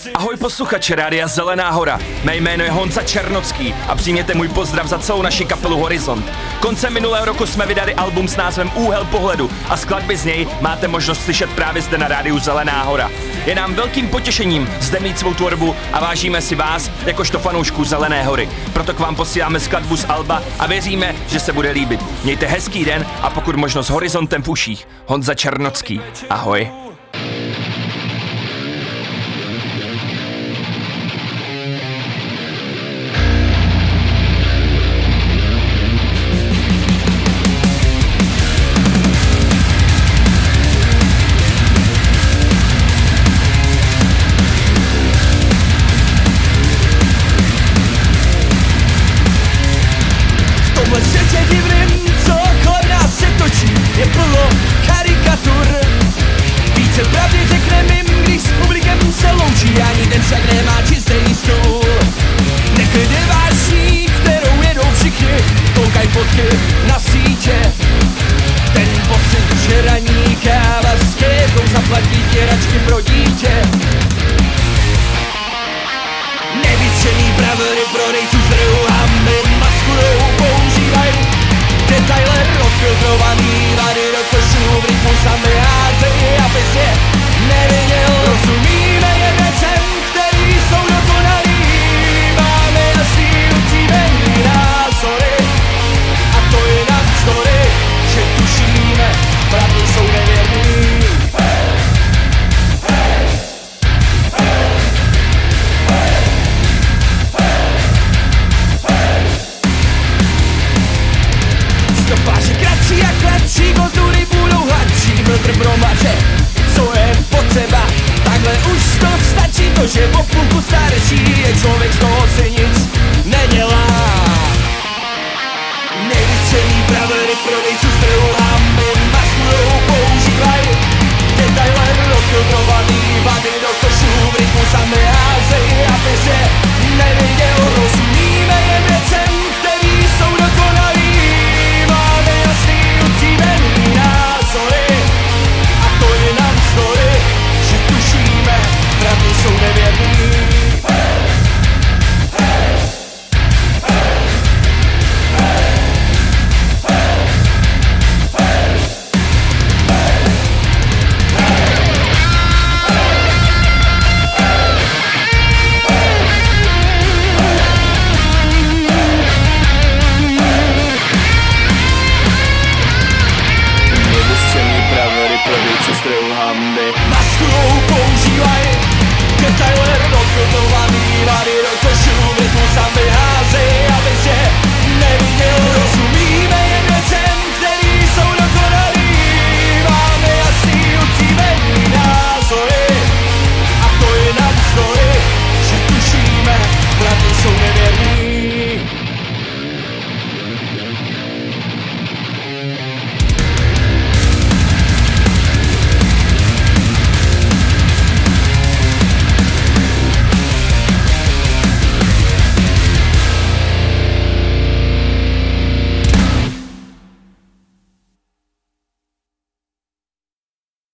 Ahoj posluchači Rádia Zelená hora, mé jméno je Honza Černocký a přijměte můj pozdrav za celou naši kapelu Horizont. Koncem minulého roku jsme vydali album s názvem Úhel pohledu a skladby z něj máte možnost slyšet právě zde na Rádiu Zelená hora. Je nám velkým potěšením zde mít svou tvorbu a vážíme si vás jakožto fanoušků Zelené hory. Proto k vám posíláme skladbu z alba a věříme, že se bude líbit. Mějte hezký den a pokud možno s Horizontem v uších. Honza Černocký, ahoj. Je plno karikatur. Více pravdy řekneme jim, když s publikem se loučí. Ani ten však nemá čistý stůl. Neklid je vážný, kterou jedou všichni. Koukaj fotky na sítě. Ten pocit, že raní káva s kékou zaplatí těračky pro dítě. Nevyčený pravery prodejců z trhu hamby maskurou používají detailer odfiltrovaný vady do košů v rytmu sami házejí, aby si je neviděl. Rozumíme je věcem, který jsou dokonalý. Máme jasný upřímení názory a to je navzdory, že tušíme, pravdy jsou nevěrný. Stopáže kratší a kratší, kontury budou hladší. Filtr promaže, co je potřeba. Takhle už to stačí, to že o půlku starší je člověk z toho syně.